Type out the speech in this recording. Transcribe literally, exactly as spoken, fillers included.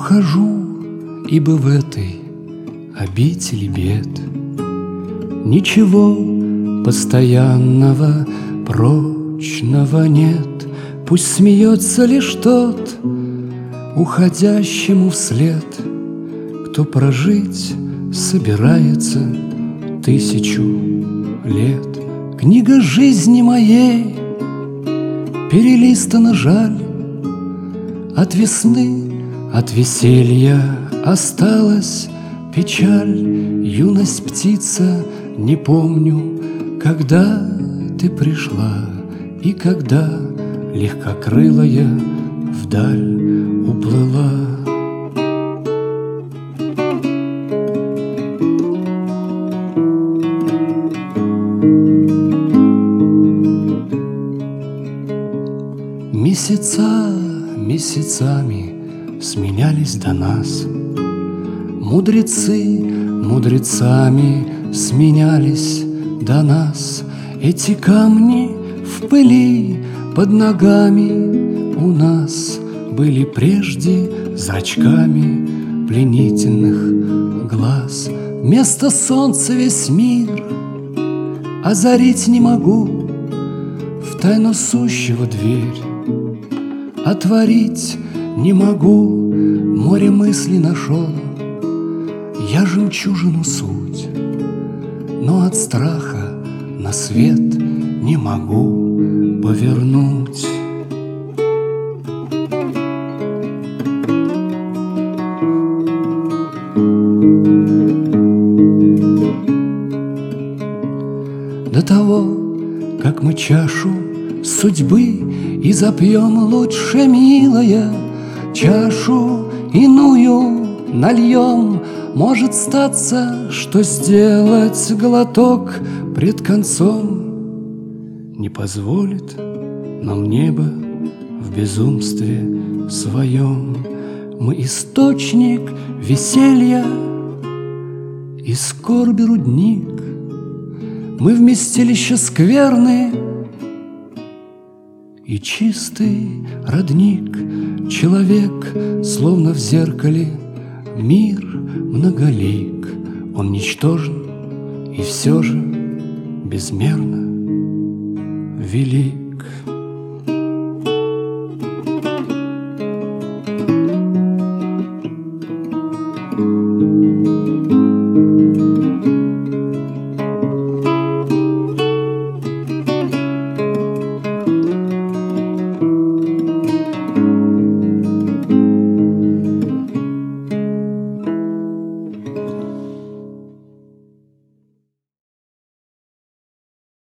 Ухожу, ибо в этой обители бед ничего постоянного, прочного нет. Пусть смеется лишь тот, уходящему вслед, кто прожить собирается тысячу лет. Книга жизни моей перелистана, жаль, от весны, от веселья осталась печаль. Юность птица, не помню, когда ты пришла и когда легкокрылая вдаль уплыла. Месяца месяцами сменялись до нас, мудрецы мудрецами сменялись до нас. Эти камни в пыли под ногами у нас были прежде зрачками пленительных глаз. Вместо солнца весь мир озарить не могу, в тайну сущего дверь отворить не могу. Море мыслей нашел я жемчужину суть, но от страха на свет не могу повернуть. До того, как мы чашу судьбы и запьем, лучше, милая, чашу иную нальем. Может статься, что сделать глоток пред концом не позволит нам небо в безумстве своем. Мы источник веселья и скорби рудник, мы вместилище скверны и чистый родник. Человек, словно в зеркале, мир многолик, он ничтожен и все же безмерно велик.